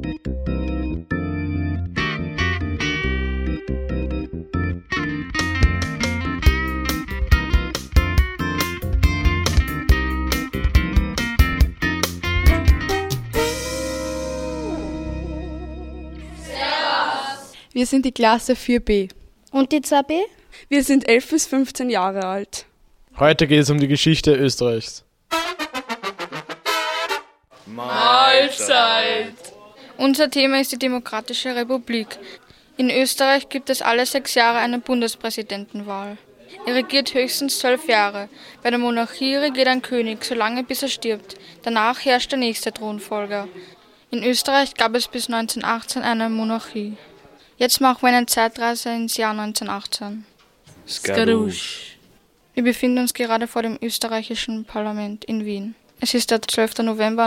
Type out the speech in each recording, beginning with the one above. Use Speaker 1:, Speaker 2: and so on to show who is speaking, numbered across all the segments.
Speaker 1: Wir sind die Klasse 4b.
Speaker 2: Und die 2b?
Speaker 1: Wir sind 11 bis 15 Jahre alt.
Speaker 3: Heute geht es um die Geschichte Österreichs.
Speaker 4: Mahlzeit!
Speaker 5: Unser Thema ist die Demokratische Republik. In Österreich gibt es alle 6 Jahre eine Bundespräsidentenwahl. Er regiert höchstens 12 Jahre. Bei der Monarchie regiert ein König, solange bis er stirbt. Danach herrscht der nächste Thronfolger. In Österreich gab es bis 1918 eine Monarchie. Jetzt machen wir eine Zeitreise ins Jahr 1918.
Speaker 4: Skadusch.
Speaker 5: Wir befinden uns gerade vor dem österreichischen Parlament in Wien. Es ist der 12. November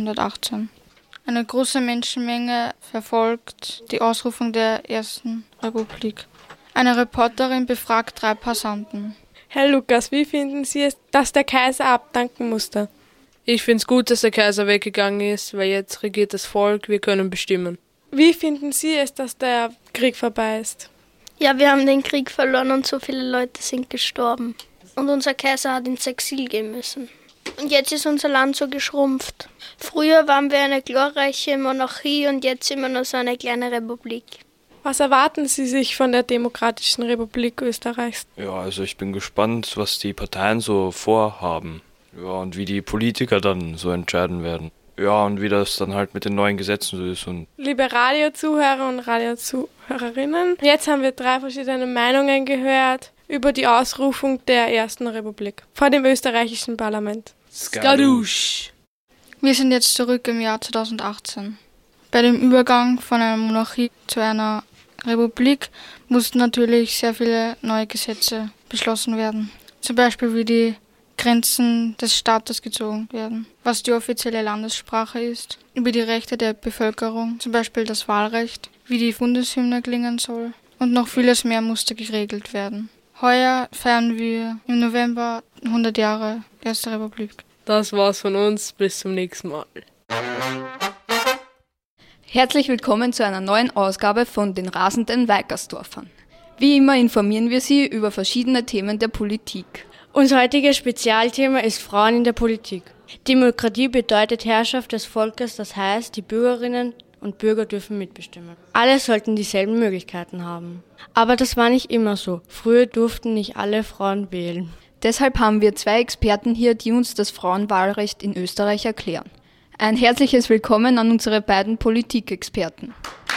Speaker 5: 1918. Eine große Menschenmenge verfolgt die Ausrufung der Ersten Republik. Eine Reporterin befragt 3 Passanten.
Speaker 1: Herr Lukas, wie finden Sie es, dass der Kaiser abdanken musste?
Speaker 4: Ich finde es gut, dass der Kaiser weggegangen ist, weil jetzt regiert das Volk, wir können bestimmen.
Speaker 1: Wie finden Sie es, dass der Krieg vorbei ist?
Speaker 2: Ja, wir haben den Krieg verloren und so viele Leute sind gestorben. Und unser Kaiser hat ins Exil gehen müssen. Und jetzt ist unser Land so geschrumpft. Früher waren wir eine glorreiche Monarchie und jetzt sind wir nur so eine kleine Republik.
Speaker 1: Was erwarten Sie sich von der Demokratischen Republik Österreichs?
Speaker 6: Ja, also ich bin gespannt, was die Parteien so vorhaben. Ja, und wie die Politiker dann so entscheiden werden. Ja, und wie das dann halt mit den neuen Gesetzen so ist. Und
Speaker 1: Liebe Radio-Zuhörer und Radio-Zuhörerinnen, jetzt haben wir 3 verschiedene Meinungen gehört über die Ausrufung der Ersten Republik vor dem österreichischen Parlament.
Speaker 4: Skadusch.
Speaker 5: Wir sind jetzt zurück im Jahr 2018. Bei dem Übergang von einer Monarchie zu einer Republik mussten natürlich sehr viele neue Gesetze beschlossen werden. Zum Beispiel wie die Grenzen des Staates gezogen werden, was die offizielle Landessprache ist, über die Rechte der Bevölkerung, zum Beispiel das Wahlrecht, wie die Bundeshymne klingen soll und noch vieles mehr musste geregelt werden. Heuer feiern wir im November 100 Jahre Erste Republik.
Speaker 4: Das war's von uns, bis zum nächsten Mal.
Speaker 7: Herzlich willkommen zu einer neuen Ausgabe von den rasenden Weikersdorfern. Wie immer informieren wir Sie über verschiedene Themen der Politik.
Speaker 8: Unser heutiges Spezialthema ist Frauen in der Politik. Demokratie bedeutet Herrschaft des Volkes, das heißt, die Bürgerinnen und Bürger dürfen mitbestimmen. Alle sollten dieselben Möglichkeiten haben. Aber das war nicht immer so. Früher durften nicht alle Frauen wählen.
Speaker 7: Deshalb haben wir 2 Experten hier, die uns das Frauenwahlrecht in Österreich erklären. Ein herzliches Willkommen an unsere beiden Politikexperten.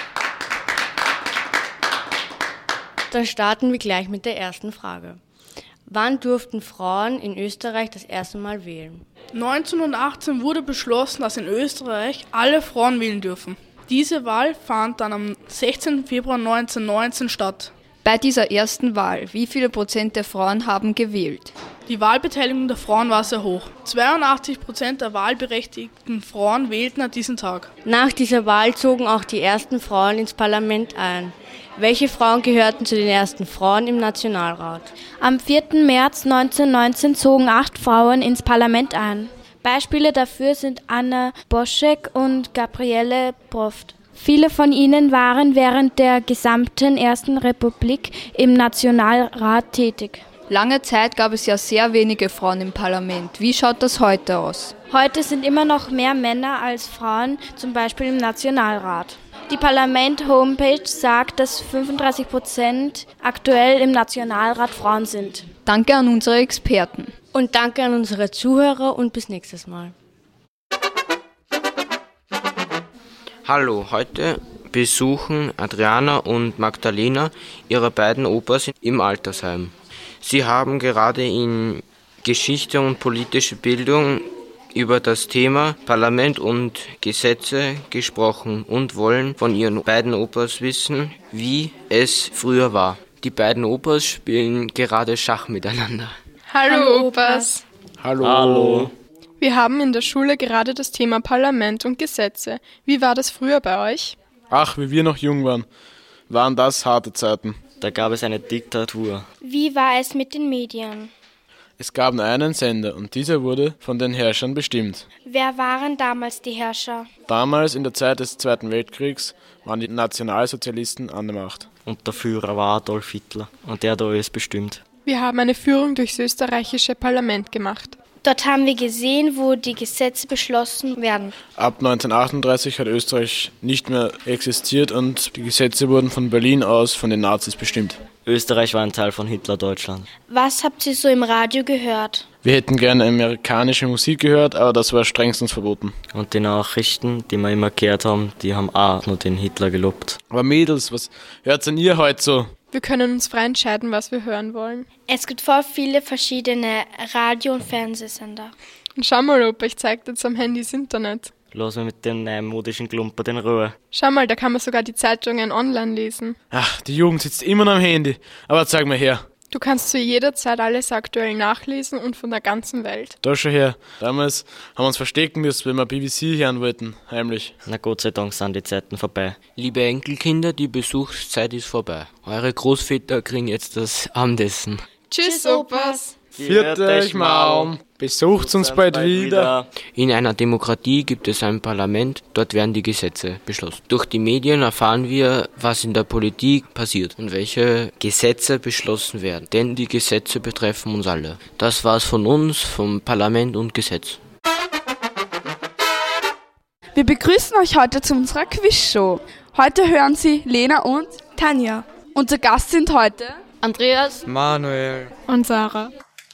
Speaker 8: Dann starten wir gleich mit der ersten Frage. Wann durften Frauen in Österreich das erste Mal wählen?
Speaker 9: 1918 wurde beschlossen, dass in Österreich alle Frauen wählen dürfen. Diese Wahl fand dann am 16. Februar 1919 statt.
Speaker 7: Bei dieser ersten Wahl, wie viele Prozent der Frauen haben gewählt?
Speaker 9: Die Wahlbeteiligung der Frauen war sehr hoch. 82% der wahlberechtigten Frauen wählten an diesem Tag.
Speaker 8: Nach dieser Wahl zogen auch die ersten Frauen ins Parlament ein. Welche Frauen gehörten zu den ersten Frauen im Nationalrat?
Speaker 2: Am 4. März 1919 zogen 8 Frauen ins Parlament ein. Beispiele dafür sind Anna Boschek und Gabriele Proft. Viele von ihnen waren während der gesamten Ersten Republik im Nationalrat tätig.
Speaker 7: Lange Zeit gab es ja sehr wenige Frauen im Parlament. Wie schaut das heute aus?
Speaker 2: Heute sind immer noch mehr Männer als Frauen, zum Beispiel im Nationalrat. Die Parlament-Homepage sagt, dass 35% aktuell im Nationalrat Frauen sind.
Speaker 7: Danke an unsere Experten.
Speaker 8: Und danke an unsere Zuhörer und bis nächstes Mal.
Speaker 10: Hallo, heute besuchen Adriana und Magdalena ihre beiden Opas im Altersheim. Sie haben gerade in Geschichte und politische Bildung über das Thema Parlament und Gesetze gesprochen und wollen von ihren beiden Opas wissen, wie es früher war. Die beiden Opas spielen gerade Schach miteinander.
Speaker 1: Hallo Opas.
Speaker 3: Hallo.
Speaker 1: Wir haben in der Schule gerade das Thema Parlament und Gesetze. Wie war das früher bei euch?
Speaker 3: Ach, wie wir noch jung waren das harte Zeiten.
Speaker 11: Da gab es eine Diktatur.
Speaker 2: Wie war es mit den Medien?
Speaker 3: Es gab nur einen Sender und dieser wurde von den Herrschern bestimmt.
Speaker 2: Wer waren damals die Herrscher?
Speaker 3: Damals, in der Zeit des Zweiten Weltkriegs, waren die Nationalsozialisten an der Macht.
Speaker 11: Und der Führer war Adolf Hitler und der hat alles bestimmt.
Speaker 1: Wir haben eine Führung durchs österreichische Parlament gemacht.
Speaker 2: Dort haben wir gesehen, wo die Gesetze beschlossen werden.
Speaker 3: Ab 1938 hat Österreich nicht mehr existiert und die Gesetze wurden von Berlin aus von den Nazis bestimmt.
Speaker 11: Österreich war ein Teil von Hitler-Deutschland.
Speaker 2: Was habt ihr so im Radio gehört?
Speaker 3: Wir hätten gerne amerikanische Musik gehört, aber das war strengstens verboten.
Speaker 11: Und die Nachrichten, die wir immer gehört haben, die haben auch nur den Hitler gelobt.
Speaker 3: Aber Mädels, was hört's an ihr heute so?
Speaker 1: Wir können uns frei entscheiden, was wir hören wollen.
Speaker 2: Es gibt voll viele verschiedene Radio- und Fernsehsender.
Speaker 1: Und schau mal, Opa, ich zeig dir jetzt am Handy das Internet.
Speaker 11: Lass mir mit dem neumodischen Klumper in Ruhe.
Speaker 1: Schau mal, da kann man sogar die Zeitungen online lesen.
Speaker 3: Ach, die Jugend sitzt immer noch am Handy. Aber zeig mal her.
Speaker 1: Du kannst zu jeder Zeit alles aktuell nachlesen und von der ganzen Welt.
Speaker 3: Da schon her. Damals haben wir uns verstecken müssen, wenn wir BBC hören wollten, heimlich.
Speaker 11: Na Gott sei Dank sind die Zeiten vorbei.
Speaker 10: Liebe Enkelkinder, die Besuchszeit ist vorbei. Eure Großväter kriegen jetzt das Abendessen.
Speaker 1: Tschüss, Opas.
Speaker 3: Viert euch Maum. Besucht uns bald wieder.
Speaker 10: In einer Demokratie gibt es ein Parlament, dort werden die Gesetze beschlossen. Durch die Medien erfahren wir, was in der Politik passiert und welche Gesetze beschlossen werden. Denn die Gesetze betreffen uns alle. Das war's von uns, vom Parlament und Gesetz.
Speaker 12: Wir begrüßen euch heute zu unserer Quizshow. Heute hören Sie Lena und
Speaker 13: Tanja.
Speaker 12: Unser Gast sind heute
Speaker 13: Andreas,
Speaker 14: Manuel
Speaker 1: und Sarah.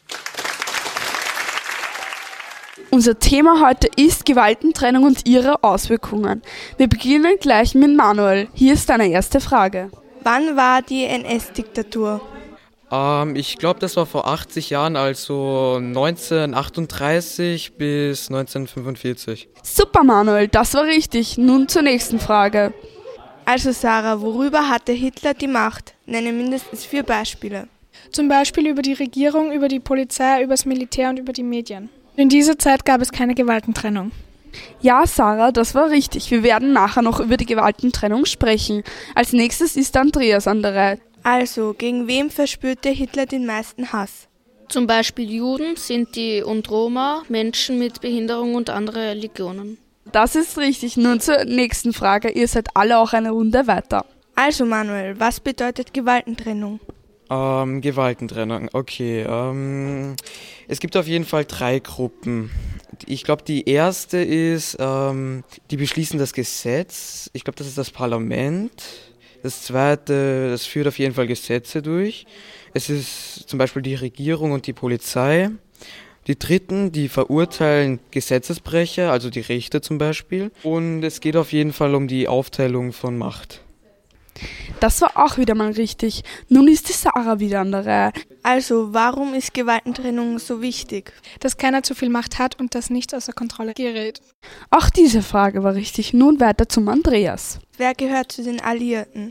Speaker 12: Unser Thema heute ist Gewaltentrennung und ihre Auswirkungen. Wir beginnen gleich mit Manuel. Hier ist deine erste Frage.
Speaker 13: Wann war die NS-Diktatur?
Speaker 14: Ich glaube, das war vor 80 Jahren, also 1938 bis 1945.
Speaker 12: Super, Manuel, das war richtig. Nun zur nächsten Frage.
Speaker 13: Also Sarah, worüber hatte Hitler die Macht? Nenne mindestens 4 Beispiele.
Speaker 15: Zum Beispiel über die Regierung, über die Polizei, über das Militär und über die Medien. In dieser Zeit gab es keine Gewaltentrennung.
Speaker 12: Ja, Sarah, das war richtig. Wir werden nachher noch über die Gewaltentrennung sprechen. Als nächstes ist Andreas an der Reihe.
Speaker 13: Also, gegen wen verspürte Hitler den meisten Hass?
Speaker 16: Zum Beispiel Juden, Sinti und Roma, Menschen mit Behinderung und andere Religionen.
Speaker 12: Das ist richtig. Nun zur nächsten Frage. Ihr seid alle auch eine Runde weiter.
Speaker 13: Also Manuel, was bedeutet Gewaltentrennung?
Speaker 14: Gewaltentrennung, okay. Es gibt auf jeden Fall 3 Gruppen. Ich glaube, die erste ist, die beschließen das Gesetz. Ich glaube, das ist das Parlament. Das zweite, das führt auf jeden Fall Gesetze durch. Es ist zum Beispiel die Regierung und die Polizei. Die dritten, die verurteilen Gesetzesbrecher, also die Richter zum Beispiel. Und es geht auf jeden Fall um die Aufteilung von Macht.
Speaker 12: Das war auch wieder mal richtig. Nun ist die Sarah wieder an der Reihe.
Speaker 13: Also, warum ist Gewaltentrennung so wichtig?
Speaker 15: Dass keiner zu viel Macht hat und dass nichts außer Kontrolle gerät.
Speaker 12: Auch diese Frage war richtig. Nun weiter zum Andreas.
Speaker 13: Wer gehört zu den Alliierten?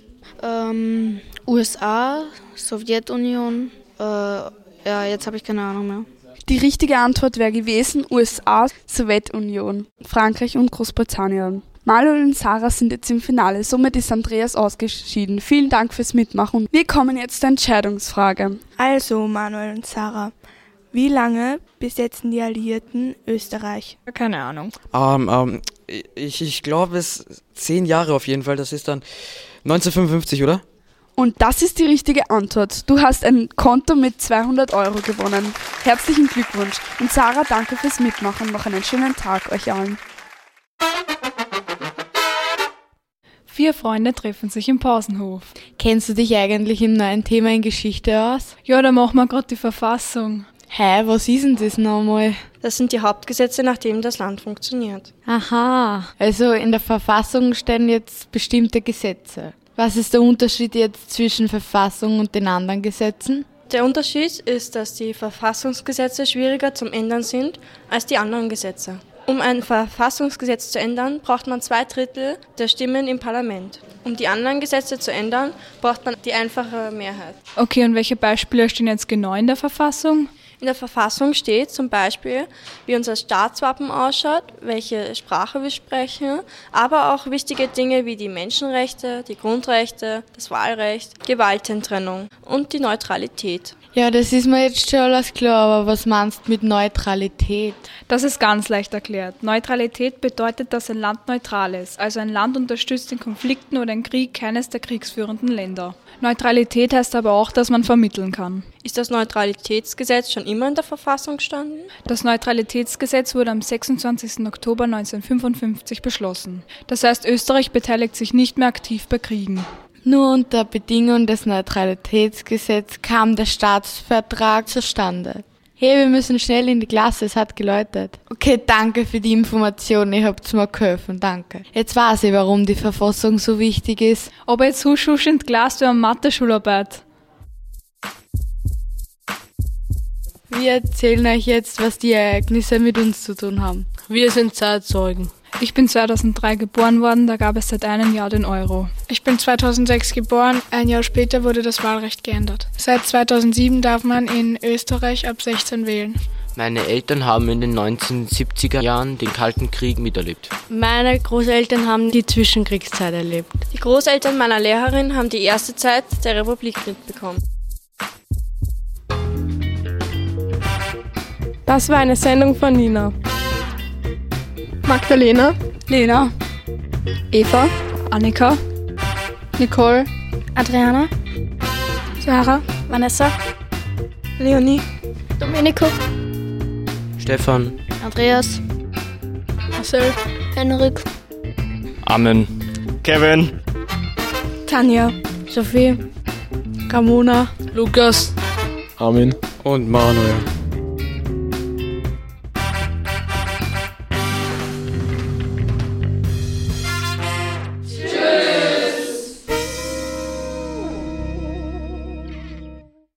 Speaker 16: USA, Sowjetunion, jetzt habe ich keine Ahnung mehr.
Speaker 12: Die richtige Antwort wäre gewesen USA, Sowjetunion, Frankreich und Großbritannien. Manuel und Sarah sind jetzt im Finale, somit ist Andreas ausgeschieden. Vielen Dank fürs Mitmachen. Wir kommen jetzt zur Entscheidungsfrage.
Speaker 13: Also Manuel und Sarah, wie lange besetzen die Alliierten Österreich?
Speaker 15: Keine Ahnung.
Speaker 14: Ich glaube, es 10 Jahre auf jeden Fall. Das ist dann 1955, oder?
Speaker 12: Und das ist die richtige Antwort. Du hast ein Konto mit 200 € gewonnen. Herzlichen Glückwunsch. Und Sarah, danke fürs Mitmachen. Noch einen schönen Tag euch allen.
Speaker 17: 4 Freunde treffen sich im Pausenhof.
Speaker 18: Kennst du dich eigentlich im neuen Thema in Geschichte aus?
Speaker 17: Ja, da machen wir gerade die Verfassung.
Speaker 18: Was ist denn das nochmal?
Speaker 8: Das sind die Hauptgesetze, nach denen das Land funktioniert.
Speaker 18: Aha, also in der Verfassung stehen jetzt bestimmte Gesetze. Was ist der Unterschied jetzt zwischen Verfassung und den anderen Gesetzen?
Speaker 8: Der Unterschied ist, dass die Verfassungsgesetze schwieriger zum Ändern sind als die anderen Gesetze. Um ein Verfassungsgesetz zu ändern, braucht man 2/3 der Stimmen im Parlament. Um die anderen Gesetze zu ändern, braucht man die einfache Mehrheit.
Speaker 17: Okay, und welche Beispiele stehen jetzt genau in der Verfassung?
Speaker 8: In der Verfassung steht zum Beispiel, wie unser Staatswappen ausschaut, welche Sprache wir sprechen, aber auch wichtige Dinge wie die Menschenrechte, die Grundrechte, das Wahlrecht, Gewaltentrennung und die Neutralität.
Speaker 18: Ja, das ist mir jetzt schon alles klar, aber was meinst du mit Neutralität?
Speaker 15: Das ist ganz leicht erklärt. Neutralität bedeutet, dass ein Land neutral ist, also ein Land unterstützt in Konflikten oder im Krieg keines der kriegsführenden Länder. Neutralität heißt aber auch, dass man vermitteln kann.
Speaker 19: Ist das Neutralitätsgesetz schon immer in der Verfassung gestanden?
Speaker 15: Das Neutralitätsgesetz wurde am 26. Oktober 1955 beschlossen. Das heißt, Österreich beteiligt sich nicht mehr aktiv bei Kriegen.
Speaker 18: Nur unter Bedingung des Neutralitätsgesetzes kam der Staatsvertrag zustande. Hey, wir müssen schnell in die Klasse, es hat geläutet. Okay, danke für die Information, ihr habt mir geholfen, danke. Jetzt weiß ich, warum die Verfassung so wichtig ist.
Speaker 15: Aber jetzt husch in die Klasse, wir haben Mathe-Schularbeit.
Speaker 18: Wir erzählen euch jetzt, was die Ereignisse mit uns zu tun haben.
Speaker 4: Wir sind Zeitzeugen.
Speaker 15: Ich bin 2003 geboren worden, da gab es seit einem Jahr den Euro.
Speaker 20: Ich bin 2006 geboren, ein Jahr später wurde das Wahlrecht geändert. Seit 2007 darf man in Österreich ab 16 wählen.
Speaker 10: Meine Eltern haben in den 1970er Jahren den Kalten Krieg miterlebt.
Speaker 8: Meine Großeltern haben die Zwischenkriegszeit erlebt.
Speaker 19: Die Großeltern meiner Lehrerin haben die erste Zeit der Republik mitbekommen.
Speaker 1: Das war eine Sendung von Nina,
Speaker 5: Magdalena,
Speaker 12: Lena,
Speaker 5: Eva, Annika, Nicole,
Speaker 13: Adriana,
Speaker 5: Sarah,
Speaker 13: Vanessa,
Speaker 5: Leonie,
Speaker 13: Domenico,
Speaker 10: Stefan,
Speaker 13: Andreas,
Speaker 5: Marcel,
Speaker 13: Henrik,
Speaker 6: Amen.
Speaker 11: Kevin,
Speaker 5: Tanja,
Speaker 8: Sophie,
Speaker 4: Ramona, Lukas,
Speaker 3: Armin
Speaker 14: und Manuel.